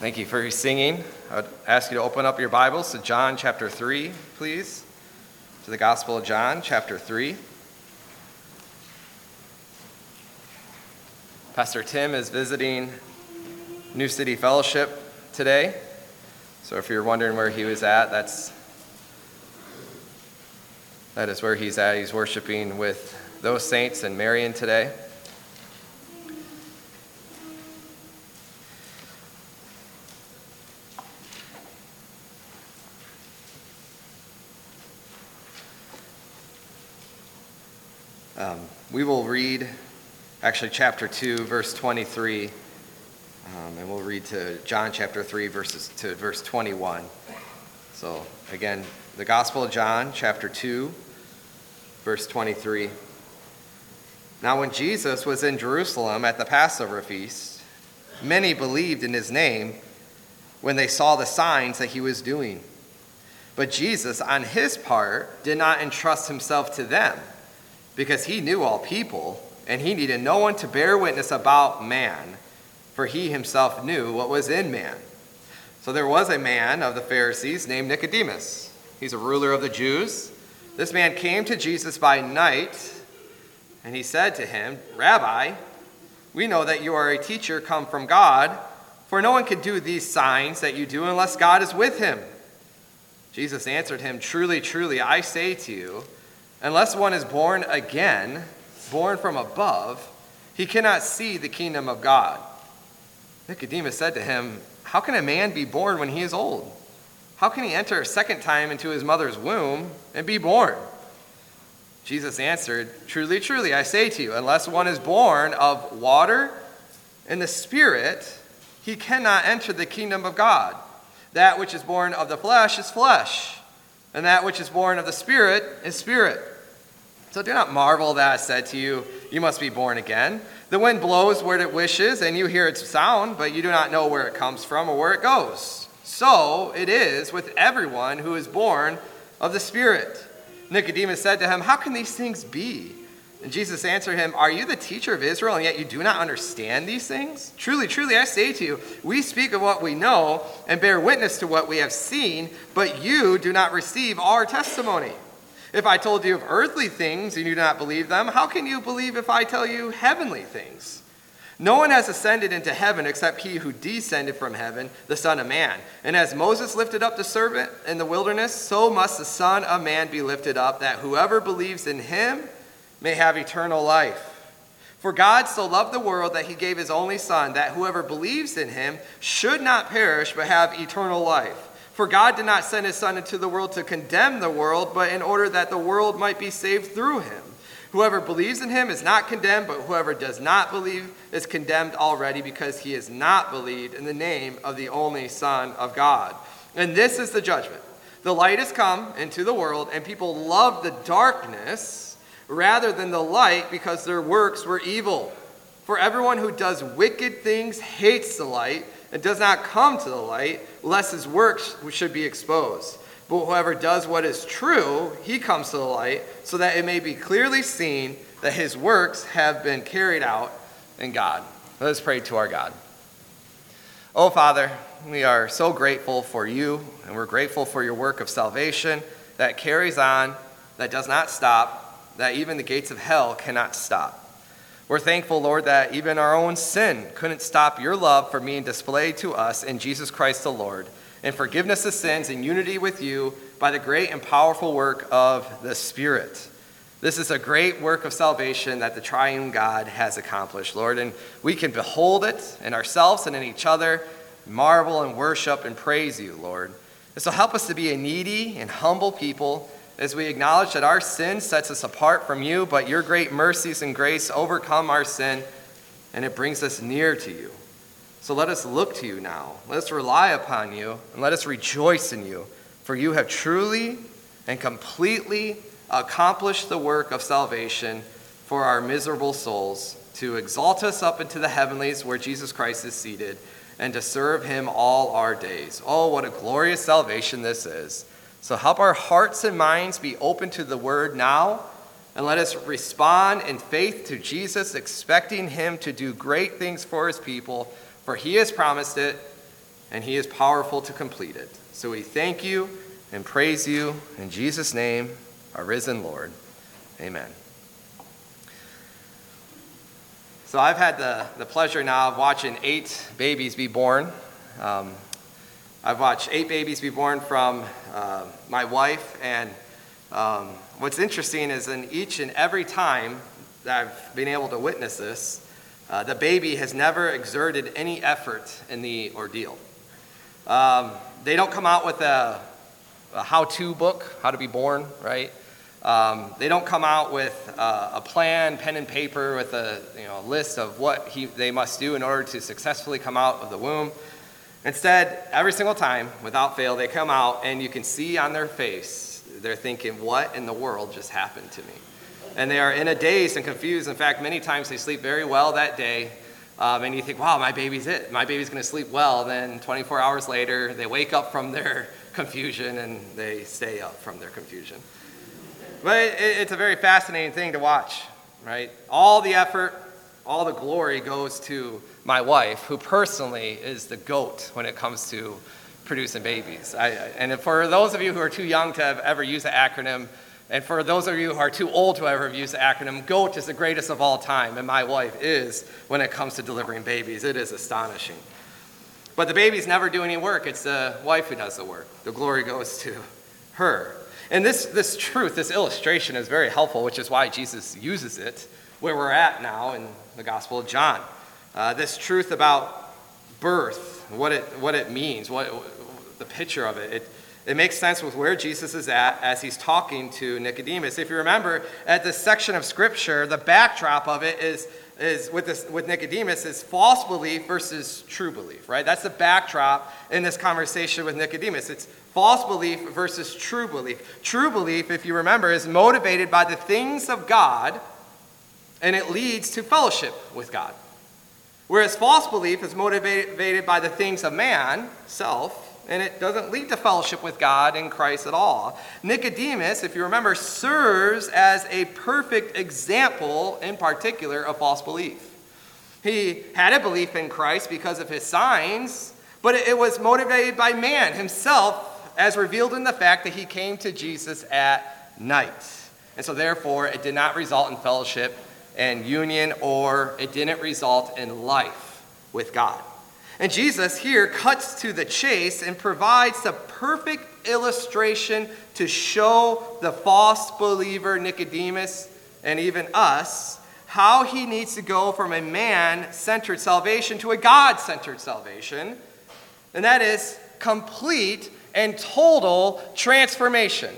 Thank you for singing. I would ask you to open up your Bibles to John chapter 3, please. To the Gospel of John chapter 3. Pastor Tim is visiting New City Fellowship today. So if you're wondering where he was at, that is where he's at. He's worshiping with those saints in Marion today. We will read, chapter 2, verse 23, and we'll read to John chapter 3, verse 21. So, again, the Gospel of John, chapter 2, verse 23. Now when Jesus was in Jerusalem at the Passover feast, many believed in his name when they saw the signs that he was doing. But Jesus, on his part, did not entrust himself to them, because he knew all people, and he needed no one to bear witness about man, for he himself knew what was in man. So there was a man of the Pharisees named Nicodemus. He's a ruler of the Jews. This man came to Jesus by night, and he said to him, "Rabbi, we know that you are a teacher come from God, for no one can do these signs that you do unless God is with him." Jesus answered him, "Truly, truly, I say to you, unless one is born again, born from above, he cannot see the kingdom of God." Nicodemus said to him, "How can a man be born when he is old? How can he enter a second time into his mother's womb and be born?" Jesus answered, "Truly, truly, I say to you, unless one is born of water and the Spirit, he cannot enter the kingdom of God. That which is born of the flesh is flesh, and that which is born of the Spirit is spirit. So do not marvel that I said to you, you must be born again. The wind blows where it wishes, and you hear its sound, but you do not know where it comes from or where it goes. So it is with everyone who is born of the Spirit." Nicodemus said to him, "How can these things be?" And Jesus answered him, "Are you the teacher of Israel, and yet you do not understand these things? Truly, truly, I say to you, we speak of what we know and bear witness to what we have seen, but you do not receive our testimony. If I told you of earthly things and you do not believe them, how can you believe if I tell you heavenly things? No one has ascended into heaven except he who descended from heaven, the Son of Man. And as Moses lifted up the serpent in the wilderness, so must the Son of Man be lifted up, that whoever believes in him may have eternal life. For God so loved the world that he gave his only Son, that whoever believes in him should not perish but have eternal life. For God did not send his Son into the world to condemn the world, but in order that the world might be saved through him. Whoever believes in him is not condemned, but whoever does not believe is condemned already, because he has not believed in the name of the only Son of God. And this is the judgment. The light has come into the world, and people love the darkness rather than the light, because their works were evil. For everyone who does wicked things hates the light and does not come to the light, lest his works should be exposed. But whoever does what is true, he comes to the light, so that it may be clearly seen that his works have been carried out in God." Let us pray to our God. Oh, Father, we are so grateful for you, and we're grateful for your work of salvation that carries on, that does not stop, that even the gates of hell cannot stop. We're thankful, Lord, that even our own sin couldn't stop your love for being displayed to us in Jesus Christ the Lord, and forgiveness of sins in unity with you by the great and powerful work of the Spirit. This is a great work of salvation that the triune God has accomplished, Lord, and we can behold it in ourselves and in each other, marvel and worship and praise you, Lord. And so help us to be a needy and humble people as we acknowledge that our sin sets us apart from you, but your great mercies and grace overcome our sin, and it brings us near to you. So let us look to you now. Let us rely upon you, and let us rejoice in you, for you have truly and completely accomplished the work of salvation for our miserable souls, to exalt us up into the heavenlies where Jesus Christ is seated, and to serve him all our days. Oh, what a glorious salvation this is. So help our hearts and minds be open to the word now, and let us respond in faith to Jesus, expecting him to do great things for his people, for he has promised it, and he is powerful to complete it. So we thank you and praise you in Jesus' name, our risen Lord. Amen. So I've had the pleasure now of watching 8 babies be born. I've watched 8 babies be born from my wife, and what's interesting is in each and every time that I've been able to witness this, the baby has never exerted any effort in the ordeal. They don't come out with a how-to book, how to be born, right? They don't come out with a plan, pen and paper, with a list of what they must do in order to successfully come out of the womb. Instead, every single time, without fail, they come out and you can see on their face, they're thinking, what in the world just happened to me? And they are in a daze and confused. In fact, many times they sleep very well that day. And you think, wow, my baby's it. My baby's going to sleep well. Then 24 hours later, they wake up from their confusion and they stay up from their confusion. But it's a very fascinating thing to watch, right? All the effort, all the glory goes to my wife, who personally is the GOAT when it comes to producing babies. And for those of you who are too young to have ever used the acronym, and for those of you who are too old to ever have used the acronym, GOAT is the greatest of all time, and my wife is when it comes to delivering babies. It is astonishing. But the babies never do any work. It's the wife who does the work. The glory goes to her. And this truth, this illustration is very helpful, which is why Jesus uses it where we're at now in the Gospel of John. This truth about birth, what it means, the picture of it. It makes sense with where Jesus is at as he's talking to Nicodemus. If you remember, at this section of Scripture, the backdrop of it is with Nicodemus is false belief versus true belief, right? That's the backdrop in this conversation with Nicodemus. It's false belief versus true belief. True belief, if you remember, is motivated by the things of God, and it leads to fellowship with God. Whereas false belief is motivated by the things of man, self, and it doesn't lead to fellowship with God in Christ at all. Nicodemus, if you remember, serves as a perfect example, in particular, of false belief. He had a belief in Christ because of his signs, but it was motivated by man himself, as revealed in the fact that he came to Jesus at night. And so therefore, it did not result in fellowship and union, or it didn't result in life with God. And Jesus here cuts to the chase and provides the perfect illustration to show the false believer Nicodemus and even us how he needs to go from a man-centered salvation to a God-centered salvation. And that is complete and total transformation.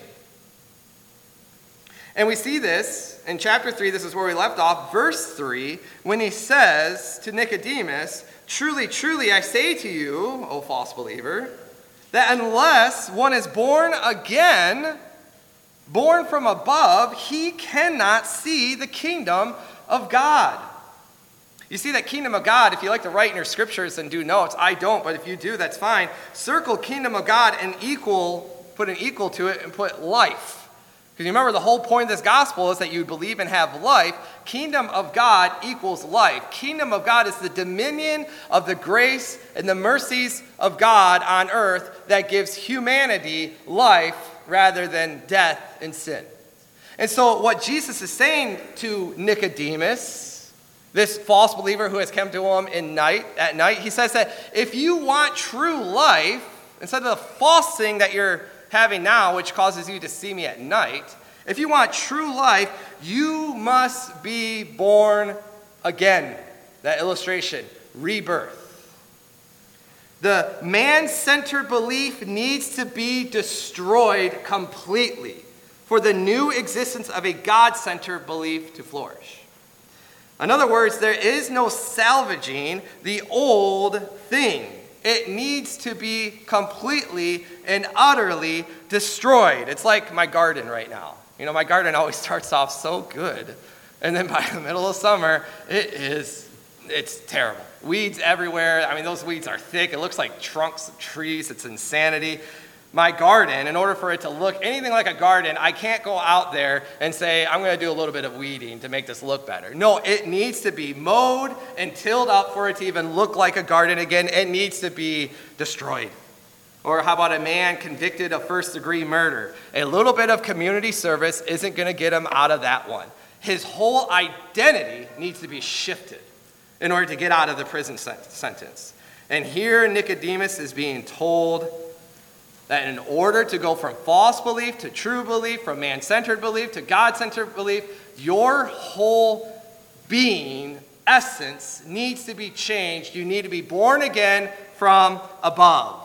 And we see this in chapter 3, this is where we left off, verse 3, when he says to Nicodemus, "Truly, truly, I say to you, O false believer, that unless one is born again, born from above, he cannot see the kingdom of God." You see that kingdom of God, if you like to write in your scriptures and do notes, I don't, but if you do, that's fine. Circle kingdom of God and put an equal to it and put life. Because you remember the whole point of this gospel is that you believe and have life. Kingdom of God equals life. Kingdom of God is the dominion of the grace and the mercies of God on earth that gives humanity life rather than death and sin. And so what Jesus is saying to Nicodemus, this false believer who has come to him at night, he says that if you want true life, instead of the false thing that you're having now, which causes you to see me at night, if you want true life, you must be born again. That illustration, rebirth. The man-centered belief needs to be destroyed completely for the new existence of a God-centered belief to flourish. In other words, there is no salvaging the old thing. It needs to be completely and utterly destroyed. It's like my garden right now. You know, my garden always starts off so good. And then by the middle of summer, it's terrible. Weeds everywhere. I mean, those weeds are thick. It looks like trunks of trees. It's insanity. my garden, in order for it to look anything like a garden, I can't go out there and say, I'm going to do a little bit of weeding to make this look better. No, it needs to be mowed and tilled up for it to even look like a garden again. It needs to be destroyed. Or how about a man convicted of first-degree murder? A little bit of community service isn't going to get him out of that one. His whole identity needs to be shifted in order to get out of the prison sentence. And here Nicodemus is being told that in order to go from false belief to true belief, from man-centered belief to God-centered belief, your whole being, essence, needs to be changed. You need to be born again from above.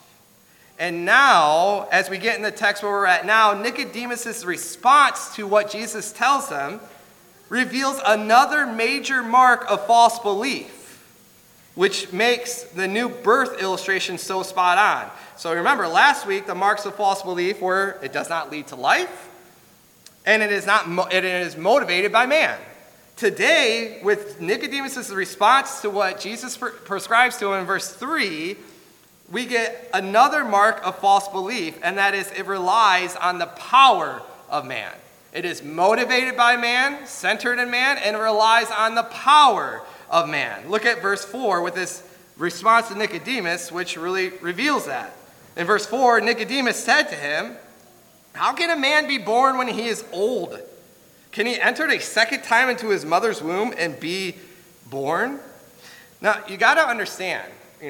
And now, as we get in the text where we're at now, Nicodemus' response to what Jesus tells him reveals another major mark of false belief, which makes the new birth illustration so spot on. So remember, last week, the marks of false belief were it does not lead to life, and it is motivated by man. Today, with Nicodemus' response to what Jesus prescribes to him in verse 3, we get another mark of false belief, and that is it relies on the power of man. It is motivated by man, centered in man, and it relies on the power of man. Look at verse 4 with this response to Nicodemus, which really reveals that. In verse 4, Nicodemus said to him, "How can a man be born when he is old? Can he enter a second time into his mother's womb and be born?" Now, you got to understand,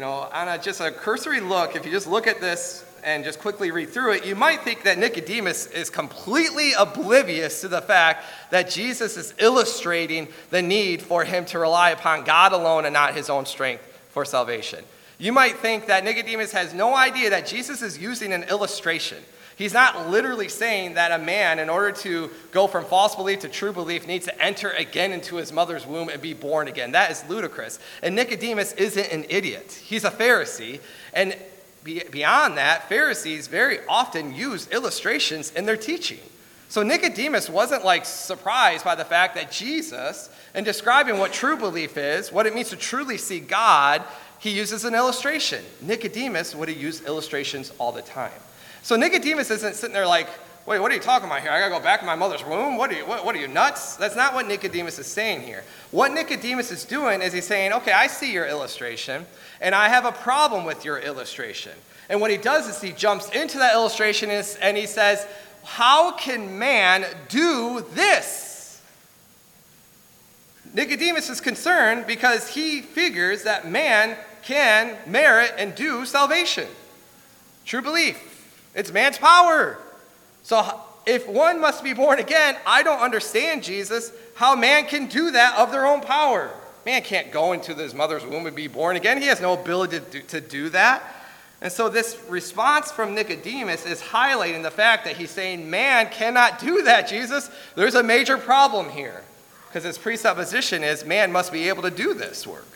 on just a cursory look, if you just look at this and just quickly read through it, you might think that Nicodemus is completely oblivious to the fact that Jesus is illustrating the need for him to rely upon God alone and not his own strength for salvation. You might think that Nicodemus has no idea that Jesus is using an illustration. He's not literally saying that a man, in order to go from false belief to true belief, needs to enter again into his mother's womb and be born again. That is ludicrous. And Nicodemus isn't an idiot. He's a Pharisee. And beyond that, Pharisees very often use illustrations in their teaching. So Nicodemus wasn't surprised by the fact that Jesus, in describing what true belief is, what it means to truly see God, he uses an illustration. Nicodemus would have used illustrations all the time. So Nicodemus isn't sitting there like, wait, what are you talking about here? I got to go back in my mother's womb? What are you, nuts? That's not what Nicodemus is saying here. What Nicodemus is doing is he's saying, okay, I see your illustration, and I have a problem with your illustration. And what he does is he jumps into that illustration and he says, how can man do this? Nicodemus is concerned because he figures that man can merit and do salvation. True belief. It's man's power. So if one must be born again, I don't understand, Jesus, how man can do that of their own power. Man can't go into his mother's womb and be born again. He has no ability to do that. And so this response from Nicodemus is highlighting the fact that he's saying, man cannot do that, Jesus. There's a major problem here. Because his presupposition is man must be able to do this work.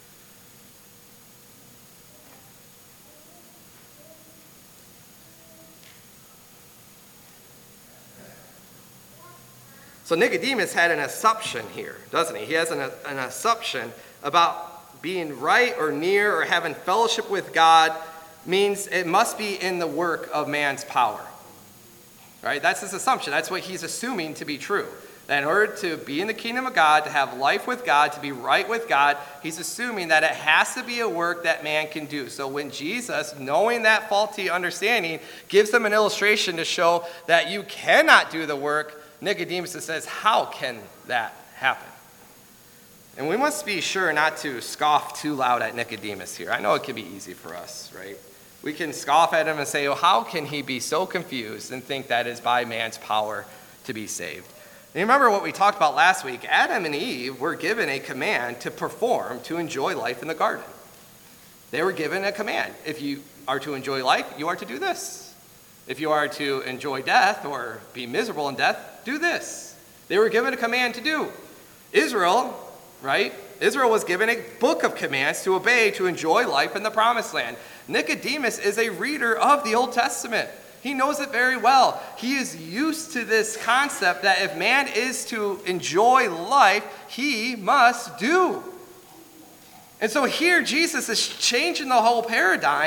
So Nicodemus had an assumption here, doesn't he? He has an assumption about being right or near or having fellowship with God means it must be in the work of man's power. Right? That's his assumption. That's what he's assuming to be true. That in order to be in the kingdom of God, to have life with God, to be right with God, he's assuming that it has to be a work that man can do. So when Jesus, knowing that faulty understanding, gives them an illustration to show that you cannot do the work, Nicodemus says, how can that happen? And we must be sure not to scoff too loud at Nicodemus here. I know it can be easy for us, right? We can scoff at him and say, oh, how can he be so confused and think that is by man's power to be saved? And remember what we talked about last week. Adam and Eve were given a command to perform, to enjoy life in the garden. They were given a command. If you are to enjoy life, you are to do this. If you are to enjoy death or be miserable in death, do this. They were given a command to do. Israel, right? Israel was given a book of commands to obey, to enjoy life in the promised land. Nicodemus is a reader of the Old Testament. He knows it very well. He is used to this concept that if man is to enjoy life, he must do. And so here Jesus is changing the whole paradigm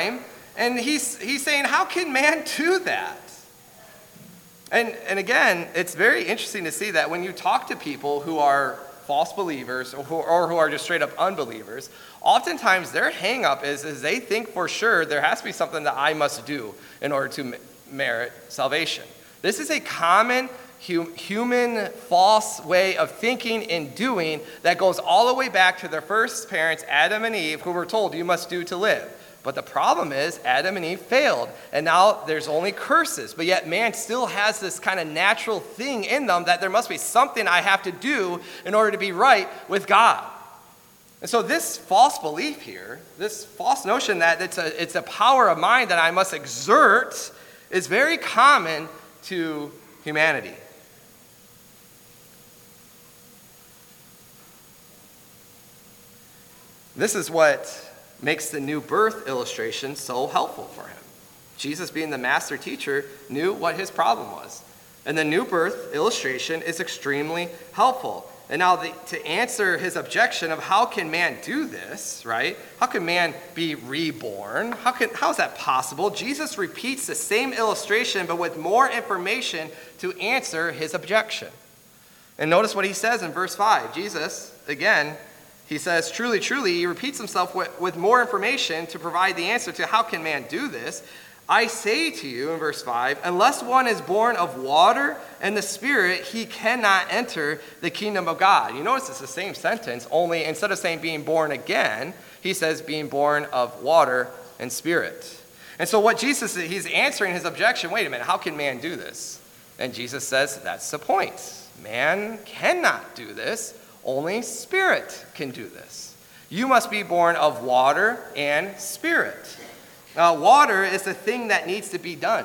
And he's saying, how can man do that? And again, it's very interesting to see that when you talk to people who are false believers or who are just straight up unbelievers, oftentimes their hang up is they think for sure there has to be something that I must do in order to merit salvation. This is a common human false way of thinking and doing that goes all the way back to their first parents, Adam and Eve, who were told you must do to live. But the problem is Adam and Eve failed, and now there's only curses. But yet man still has this kind of natural thing in them that there must be something I have to do in order to be right with God. And so this false belief here, this false notion that it's a power of mind that I must exert, is very common to humanity. This is what makes the new birth illustration so helpful for him. Jesus, being the master teacher, knew what his problem was. And the new birth illustration is extremely helpful. And now to answer his objection of how can man do this, right? How can man be reborn? How is that possible? Jesus repeats the same illustration but with more information to answer his objection. And notice what he says in verse 5. Jesus, again, he says, truly, truly, he repeats himself with more information to provide the answer to how can man do this. I say to you, in verse 5, unless one is born of water and the Spirit, he cannot enter the kingdom of God. You notice it's the same sentence, only instead of saying being born again, he says being born of water and Spirit. And so what Jesus, he's answering his objection, wait a minute, how can man do this? And Jesus says, that's the point. Man cannot do this. Only Spirit can do this. You must be born of water and Spirit. Water is the thing that needs to be done.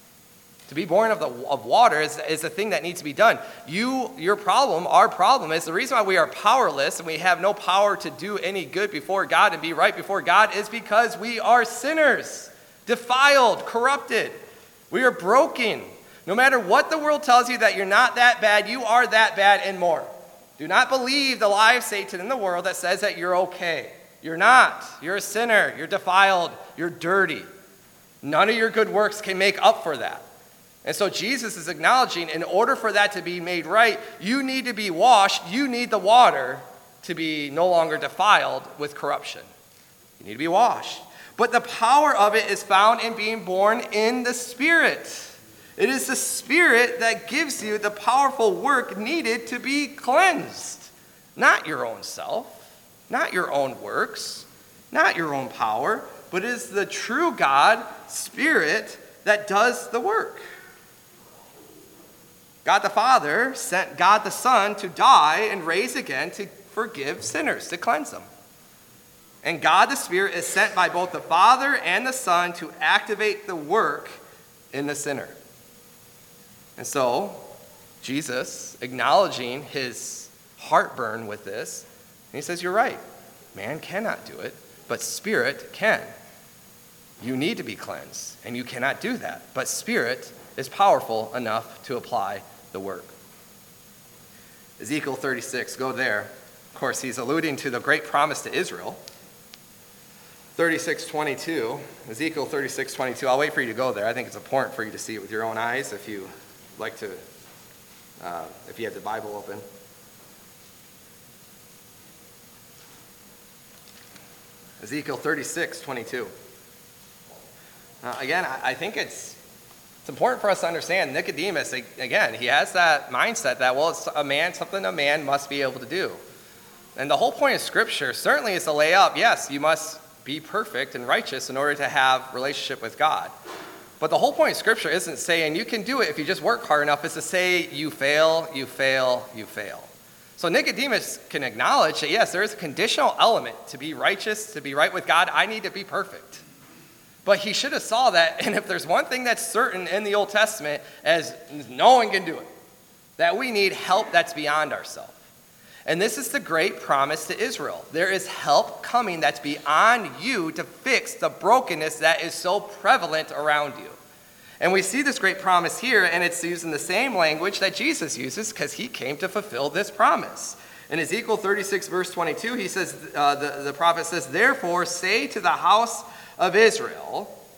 To be born of water is the thing that needs to be done. Your problem, our problem is the reason why we are powerless and we have no power to do any good before God and be right before God is because we are sinners, defiled, corrupted. We are broken. No matter what the world tells you that you're not that bad, you are that bad and more. Do not believe the lie of Satan in the world that says that you're okay. You're not. You're a sinner. You're defiled. You're dirty. None of your good works can make up for that. And so Jesus is acknowledging in order for that to be made right, you need to be washed. You need the water to be no longer defiled with corruption. You need to be washed. But the power of it is found in being born in the Spirit. It is the Spirit that gives you the powerful work needed to be cleansed. Not your own self, not your own works, not your own power, but it is the true God, Spirit, that does the work. God the Father sent God the Son to die and raise again to forgive sinners, to cleanse them. And God the Spirit is sent by both the Father and the Son to activate the work in the sinner. And so, Jesus, acknowledging his heartburn with this, he says, you're right. Man cannot do it, but Spirit can. You need to be cleansed, and you cannot do that. But Spirit is powerful enough to apply the work. Ezekiel 36, go there. Of course, he's alluding to the great promise to Israel. 36:22, Ezekiel 36:22. I'll wait for you to go there. I think it's important for you to see it with your own eyes if you like to, if you have the Bible open. Ezekiel 36:22. Again, I think it's important for us to understand Nicodemus, again, he has that mindset that, well, it's something a man must be able to do. And the whole point of Scripture certainly is to lay up, yes, you must be perfect and righteous in order to have relationship with God. But the whole point of Scripture isn't saying you can do it if you just work hard enough. It's to say you fail, you fail, you fail. So Nicodemus can acknowledge that, yes, there is a conditional element to be righteous, to be right with God. I need to be perfect. But he should have saw that, and if there's one thing that's certain in the Old Testament, as no one can do it, that we need help that's beyond ourselves. And this is the great promise to Israel. There is help coming that's beyond you to fix the brokenness that is so prevalent around you. And we see this great promise here, and it's used in the same language that Jesus uses because he came to fulfill this promise. In Ezekiel 36, verse 22, he says, the prophet says, therefore say to the house of Israel,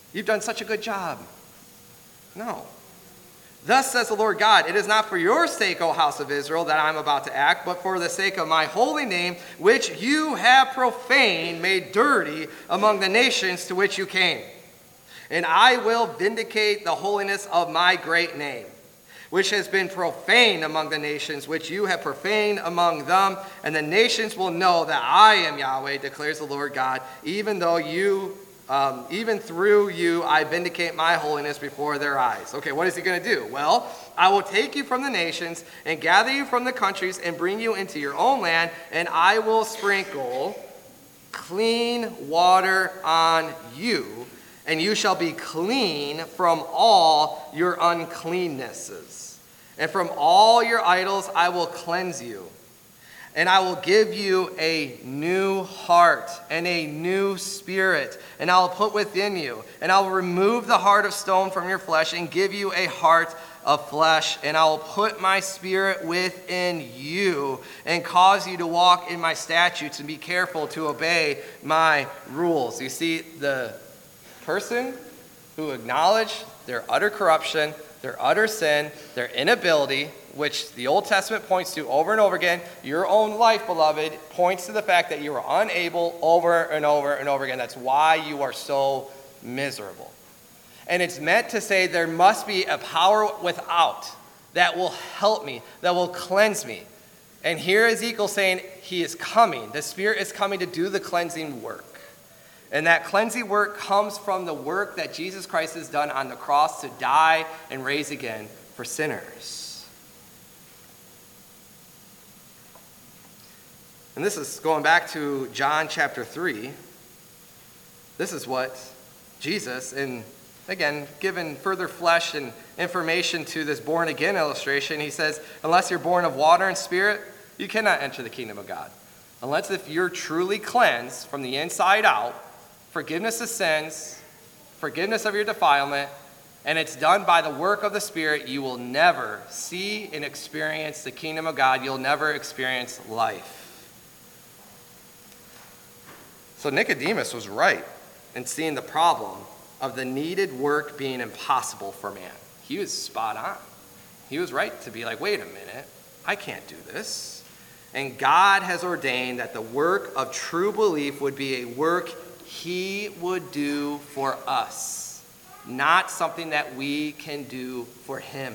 You've done such a good job. No. Thus says the Lord God, it is not for your sake, O house of Israel, that I am about to act, but for the sake of my holy name, which you have profaned, made dirty among the nations to which you came. And I will vindicate the holiness of my great name, which has been profaned among the nations, which you have profaned among them. And the nations will know that I am Yahweh, declares the Lord God, even through you, I vindicate my holiness before their eyes. Okay, what is he going to do? Well, I will take you from the nations and gather you from the countries and bring you into your own land, and I will sprinkle clean water on you, and you shall be clean from all your uncleannesses. And from all your idols I will cleanse you. And I will give you a new heart and a new spirit, and I will put within you. And I will remove the heart of stone from your flesh and give you a heart of flesh. And I will put my spirit within you and cause you to walk in my statutes and be careful to obey my rules. You see, the person who acknowledged their utter corruption, their utter sin, their inability, which the Old Testament points to over and over again. Your own life, beloved, points to the fact that you are unable over and over and over again. That's why you are so miserable. And it's meant to say there must be a power without that will help me, that will cleanse me. And here Ezekiel's saying he is coming. The Spirit is coming to do the cleansing work. And that cleansing work comes from the work that Jesus Christ has done on the cross to die and raise again for sinners. And this is going back to John chapter 3. This is what Jesus, and again, given further flesh and information to this born again illustration, he says, unless you're born of water and spirit, you cannot enter the kingdom of God. Unless if you're truly cleansed from the inside out, forgiveness of sins, forgiveness of your defilement, and it's done by the work of the Spirit, you will never see and experience the kingdom of God. You'll never experience life. So Nicodemus was right in seeing the problem of the needed work being impossible for man. He was spot on. He was right to be like, wait a minute, I can't do this. And God has ordained that the work of true belief would be a work he would do for us, not something that we can do for him.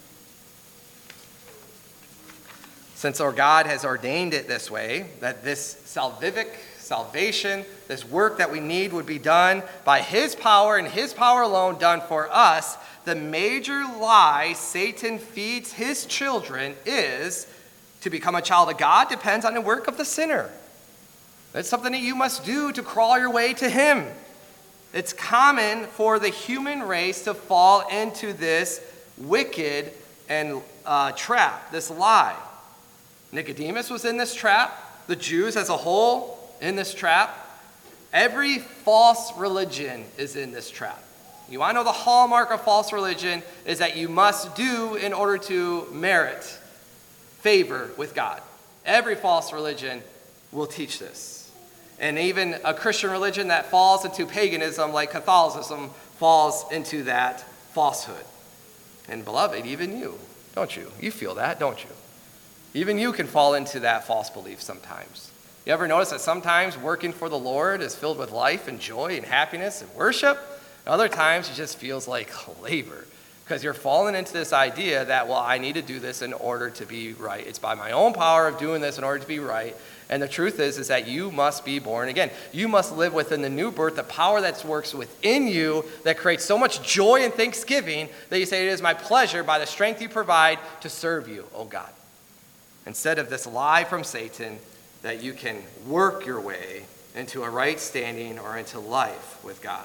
Since our God has ordained it this way, that this salvation, this work that we need would be done by his power and his power alone, done for us, the major lie Satan feeds his children is to become a child of God depends on the work of the sinner. It's something that you must do to crawl your way to him. It's common for the human race to fall into this wicked and trap, this lie. Nicodemus was in this trap. The Jews as a whole in this trap. Every false religion is in this trap. You want to know the hallmark of false religion is that you must do in order to merit favor with God. Every false religion will teach this. And even a Christian religion that falls into paganism, like Catholicism, falls into that falsehood. And beloved, even you, don't you? You feel that, don't you? Even you can fall into that false belief sometimes. You ever notice that sometimes working for the Lord is filled with life and joy and happiness and worship? And other times it just feels like labor. Because you're falling into this idea that, well, I need to do this in order to be right. It's by my own power of doing this in order to be right. And the truth is that you must be born again. You must live within the new birth, the power that works within you that creates so much joy and thanksgiving that you say, it is my pleasure by the strength you provide to serve you, oh God. Instead of this lie from Satan that you can work your way into a right standing or into life with God.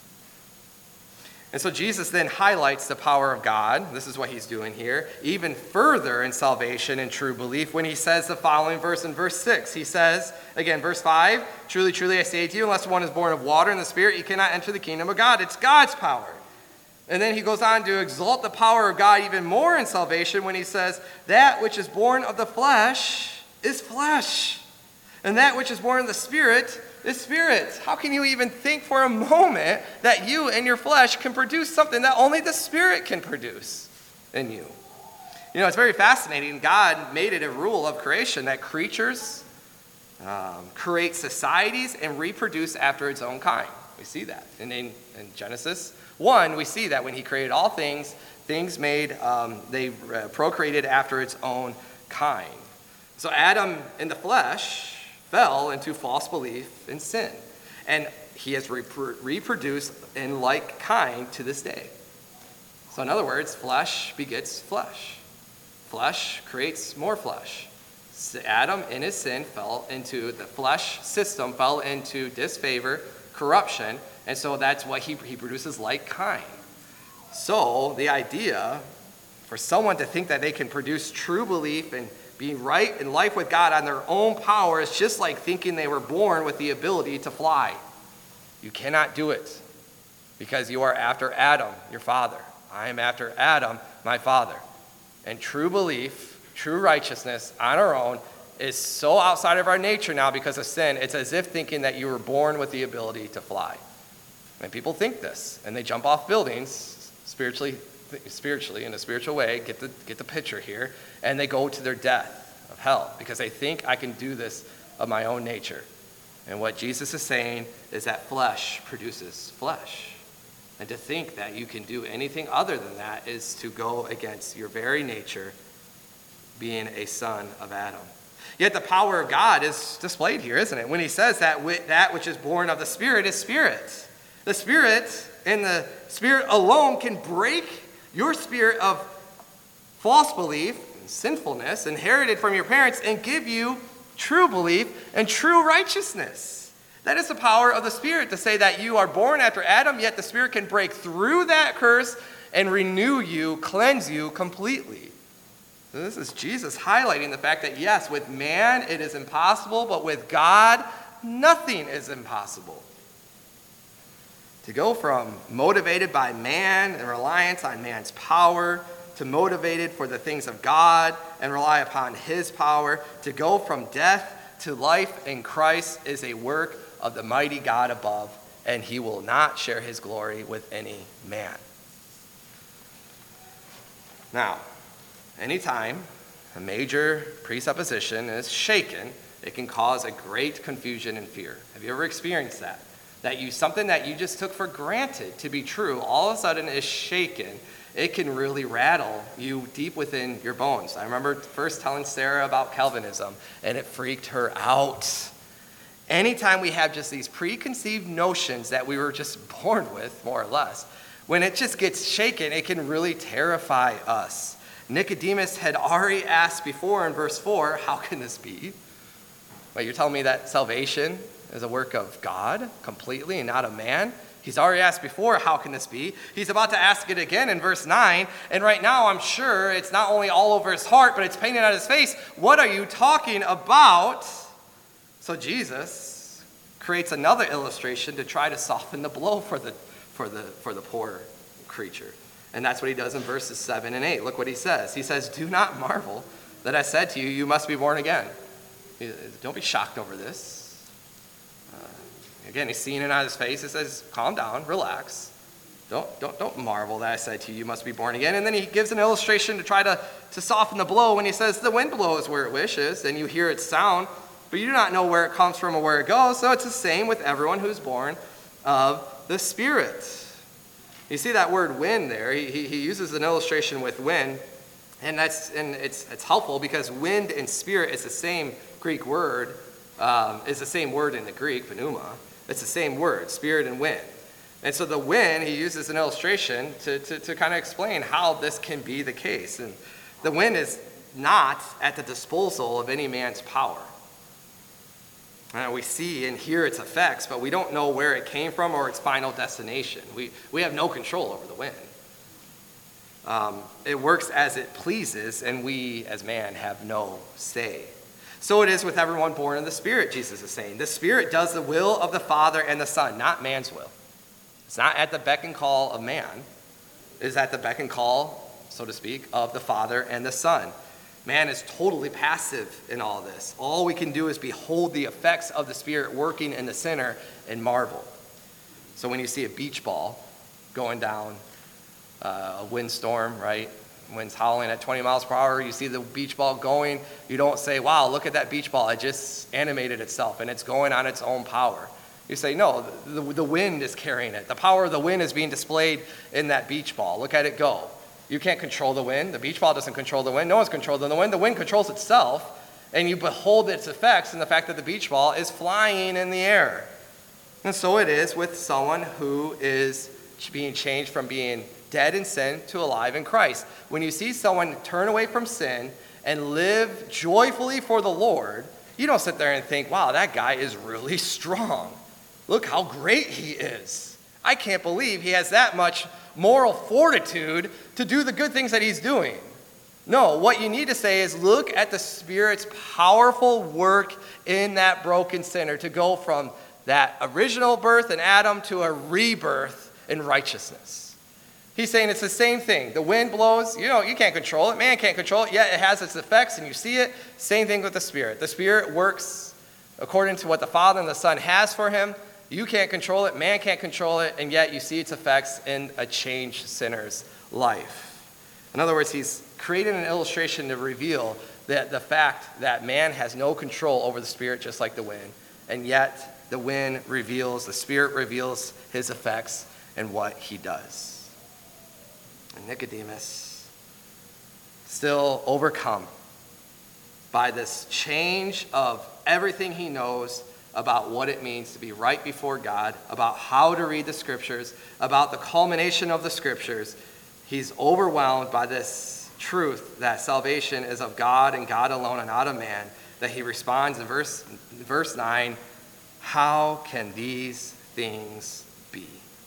And so Jesus then highlights the power of God. This is what he's doing here. Even further in salvation and true belief when he says the following verse in verse 6. He says, again, verse 5, truly, truly, I say to you, unless one is born of water and the Spirit, you cannot enter the kingdom of God. It's God's power. And then he goes on to exalt the power of God even more in salvation when he says, that which is born of the flesh is flesh. And that which is born of the Spirit is spirit. How can you even think for a moment that you and your flesh can produce something that only the Spirit can produce in you? You know, it's very fascinating. God made it a rule of creation that creatures create societies and reproduce after its own kind. We see that. In Genesis 1, we see that when he created all things, they procreated after its own kind. So Adam in the flesh fell into false belief and sin. And he has reproduced in like kind to this day. So in other words, flesh begets flesh. Flesh creates more flesh. Adam in his sin the flesh system fell into disfavor, corruption, and so that's why he produces like kind. So the idea for someone to think that they can produce true belief and be right in life with God on their own power is just like thinking they were born with the ability to fly. You cannot do it because you are after Adam, your father. I am after Adam, my father. And true belief, true righteousness on our own is so outside of our nature now because of sin, it's as if thinking that you were born with the ability to fly. And people think this, and they jump off buildings spiritually in a spiritual way, get the picture here, and they go to their death of hell because they think I can do this of my own nature. And what Jesus is saying is that flesh produces flesh. And to think that you can do anything other than that is to go against your very nature, being a son of Adam. Yet the power of God is displayed here, isn't it? When he says that that which is born of the Spirit is spirit. The Spirit and the Spirit alone can break your spirit of false belief and sinfulness inherited from your parents and give you true belief and true righteousness. That is the power of the Spirit, to say that you are born after Adam, yet the Spirit can break through that curse and renew you, cleanse you completely. So this is Jesus highlighting the fact that yes, with man it is impossible, but with God nothing is impossible. To go from motivated by man and reliance on man's power to motivated for the things of God and rely upon his power, to go from death to life in Christ is a work of the mighty God above, and he will not share his glory with any man. Now, anytime a major presupposition is shaken, it can cause a great confusion and fear. Have you ever experienced that? That something that you just took for granted to be true all of a sudden is shaken. It can really rattle you deep within your bones. I remember first telling Sarah about Calvinism, and it freaked her out. Anytime we have just these preconceived notions that we were just born with, more or less, when it just gets shaken, it can really terrify us. Nicodemus had already asked before in verse 4, how can this be? Wait, you're telling me that salvation is a work of God completely and not of man? He's already asked before, how can this be? He's about to ask it again in verse 9, and right now I'm sure it's not only all over his heart, but it's painted on his face. What are you talking about? So Jesus creates another illustration to try to soften the blow for the poor creature. And that's what he does in verses 7 and 8. Look what he says. He says, do not marvel that I said to you, you must be born again. Don't be shocked over this. Again, he's seeing it on his face. He says, calm down, relax. Don't marvel that I said to you, you must be born again. And then he gives an illustration to try to soften the blow when he says, the wind blows where it wishes, and you hear its sound, but you do not know where it comes from or where it goes. So it's the same with everyone who's born of the Spirit. You see that word wind there. He uses an illustration with wind, and it's helpful because wind and spirit is the same Greek word, is the same word in the Greek, pneuma. It's the same word, spirit and wind. And so the wind, he uses an illustration to kind of explain how this can be the case. And the wind is not at the disposal of any man's power. We see and hear its effects, but we don't know where it came from or its final destination. We have no control over the wind. It works as it pleases, and we as man have no say. So it is with everyone born of the Spirit, Jesus is saying. The Spirit does the will of the Father and the Son, not man's will. It's not at the beck and call of man. It is at the beck and call, so to speak, of the Father and the Son. Man is totally passive in all this. All we can do is behold the effects of the Spirit working in the sinner and marvel. So when you see a beach ball going down a windstorm, right? Wind's howling at 20 miles per hour, you see the beach ball going, you don't say, wow, look at that beach ball. It just animated itself and it's going on its own power. You say, no, the wind is carrying it. The power of the wind is being displayed in that beach ball. Look at it go. You can't control the wind. The beach ball doesn't control the wind. No one's controlling the wind. The wind controls itself, and you behold its effects in the fact that the beach ball is flying in the air. And so it is with someone who is being changed from being dead in sin to alive in Christ. When you see someone turn away from sin and live joyfully for the Lord, you don't sit there and think, wow, that guy is really strong. Look how great he is. I can't believe he has that much moral fortitude to do the good things that he's doing. No, what you need to say is look at the Spirit's powerful work in that broken sinner to go from that original birth in Adam to a rebirth in righteousness. He's saying it's the same thing. The wind blows, you can't control it. Man can't control it, yet it has its effects and you see it. Same thing with the Spirit. The Spirit works according to what the Father and the Son has for him. You can't control it, man can't control it, and yet you see its effects in a changed sinner's life. In other words, he's created an illustration to reveal that the fact that man has no control over the Spirit just like the wind, and yet the wind reveals, the Spirit reveals his effects and what he does. And Nicodemus, still overcome by this change of everything he knows about what it means to be right before God, about how to read the Scriptures, about the culmination of the Scriptures, he's overwhelmed by this truth that salvation is of God and God alone and not of man, that he responds in verse 9, how can these things be?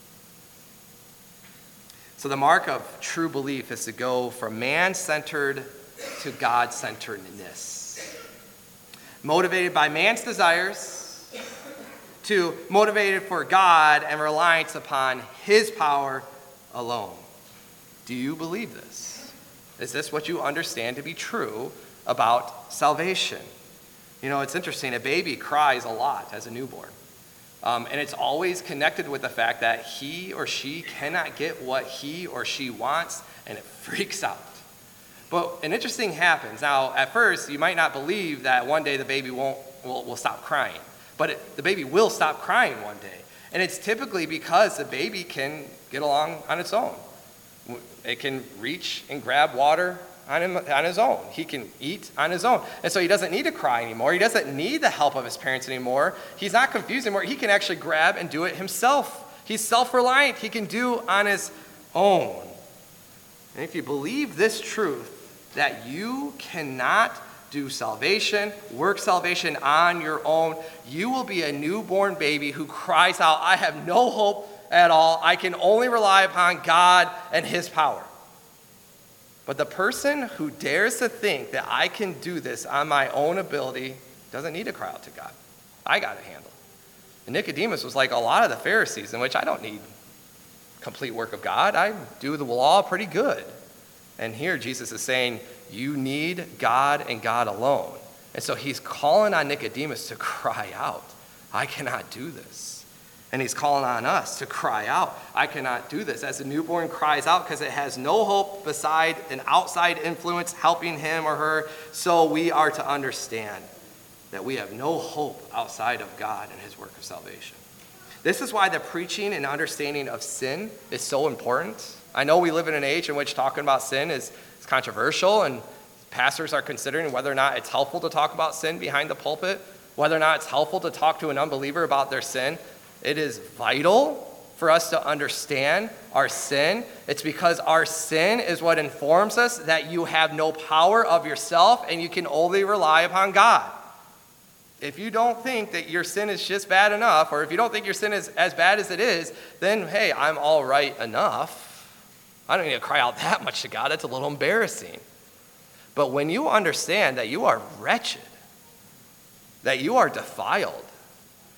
So the mark of true belief is to go from man-centered to God-centeredness. Motivated by man's desires, to motivated for God and reliance upon his power alone. Do you believe this? Is this what you understand to be true about salvation? It's interesting. A baby cries a lot as a newborn. And it's always connected with the fact that he or she cannot get what he or she wants, and it freaks out. But an interesting happens. Now, at first, you might not believe that one day the baby will stop crying. But the baby will stop crying one day. And it's typically because the baby can get along on its own. It can reach and grab water on his own. He can eat on his own. And so he doesn't need to cry anymore. He doesn't need the help of his parents anymore. He's not confused anymore. He can actually grab and do it himself. He's self-reliant. He can do on his own. And if you believe this truth, that you cannot do salvation, work salvation on your own, you will be a newborn baby who cries out, I have no hope at all. I can only rely upon God and his power. But the person who dares to think that I can do this on my own ability doesn't need to cry out to God. I got it handled. And Nicodemus was like a lot of the Pharisees, in which I don't need complete work of God. I do the law pretty good. And here Jesus is saying, you need God and God alone. And so he's calling on Nicodemus to cry out, I cannot do this. And he's calling on us to cry out, I cannot do this. As a newborn cries out because it has no hope beside an outside influence helping him or her, so we are to understand that we have no hope outside of God and his work of salvation. This is why the preaching and understanding of sin is so important. I know we live in an age in which talking about sin is controversial, and pastors are considering whether or not it's helpful to talk about sin behind the pulpit, whether or not it's helpful to talk to an unbeliever about their sin. It is vital for us to understand our sin. It's because our sin is what informs us that you have no power of yourself and you can only rely upon God. If you don't think that your sin is just bad enough, or if you don't think your sin is as bad as it is, then hey, I'm all right enough. I don't need to cry out that much to God. That's a little embarrassing. But when you understand that you are wretched, that you are defiled,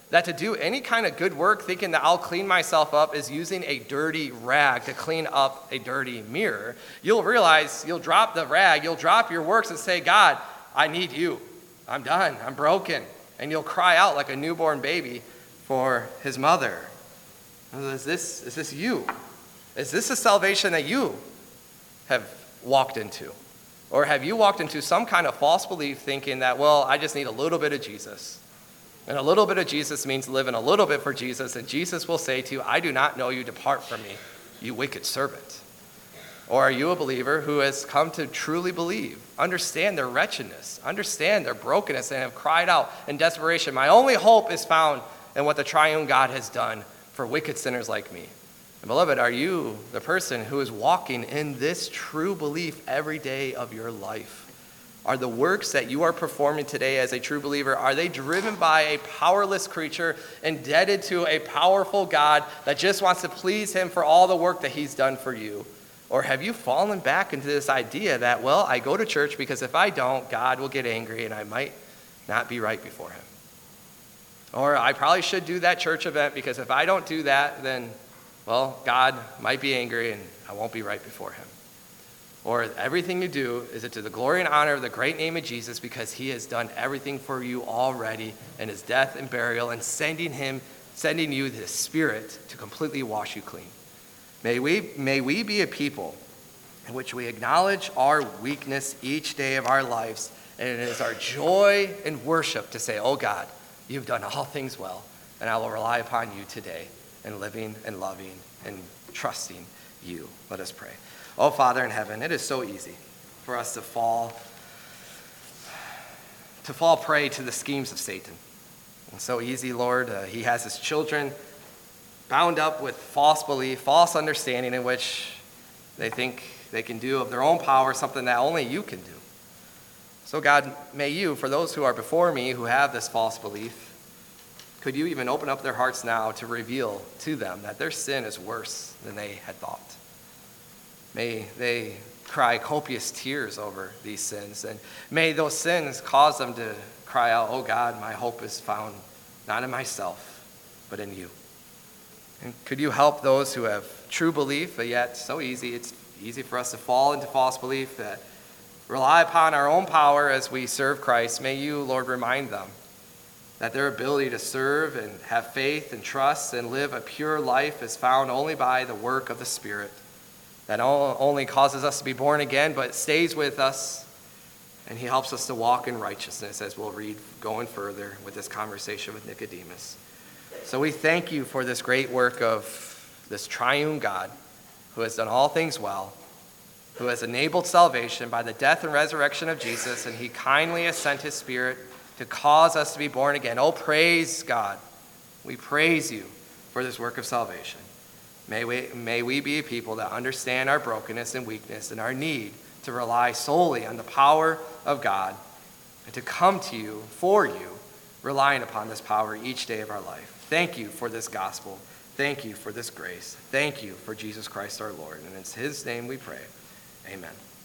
that to do any kind of good work thinking that I'll clean myself up is using a dirty rag to clean up a dirty mirror, you'll realize you'll drop the rag, you'll drop your works and say, God, I need you. I'm done. I'm broken. And you'll cry out like a newborn baby for his mother. Is this you? Is this a salvation that you have walked into? Or have you walked into some kind of false belief thinking that, well, I just need a little bit of Jesus. And a little bit of Jesus means living a little bit for Jesus, and Jesus will say to you, I do not know you, depart from me, you wicked servant. Or are you a believer who has come to truly believe, understand their wretchedness, understand their brokenness, and have cried out in desperation, my only hope is found in what the triune God has done for wicked sinners like me? And beloved, are you the person who is walking in this true belief every day of your life? Are the works that you are performing today as a true believer, are they driven by a powerless creature indebted to a powerful God that just wants to please him for all the work that he's done for you? Or have you fallen back into this idea that, well, I go to church because if I don't, God will get angry and I might not be right before him? Or I probably should do that church event because if I don't do that, then, well, God might be angry and I won't be right before him. Or everything you do is it to the glory and honor of the great name of Jesus because he has done everything for you already in his death and burial and sending you the Spirit to completely wash you clean. May we be a people in which we acknowledge our weakness each day of our lives, and it is our joy and worship to say, oh God, you've done all things well, and I will rely upon you today in living and loving and trusting you. Let us pray. Oh, Father in heaven, it is so easy for us to fall prey to the schemes of Satan. It's so easy, Lord. He has his children bound up with false belief, false understanding in which they think they can do of their own power something that only you can do. So God, may you, for those who are before me who have this false belief, could you even open up their hearts now to reveal to them that their sin is worse than they had thought. May they cry copious tears over these sins, and may those sins cause them to cry out, oh God, my hope is found not in myself, but in you. And could you help those who have true belief, but yet it's easy for us to fall into false belief, that rely upon our own power as we serve Christ. May you, Lord, remind them that their ability to serve and have faith and trust and live a pure life is found only by the work of the Spirit that only causes us to be born again, but stays with us, and he helps us to walk in righteousness, as we'll read going further with this conversation with Nicodemus. So we thank you for this great work of this triune God who has done all things well, who has enabled salvation by the death and resurrection of Jesus, and he kindly has sent his Spirit to cause us to be born again. Oh, praise God. We praise you for this work of salvation. May we be a people that understand our brokenness and weakness and our need to rely solely on the power of God and to come to you, for you, relying upon this power each day of our life. Thank you for this gospel. Thank you for this grace. Thank you for Jesus Christ our Lord. And it's his name we pray. Amen.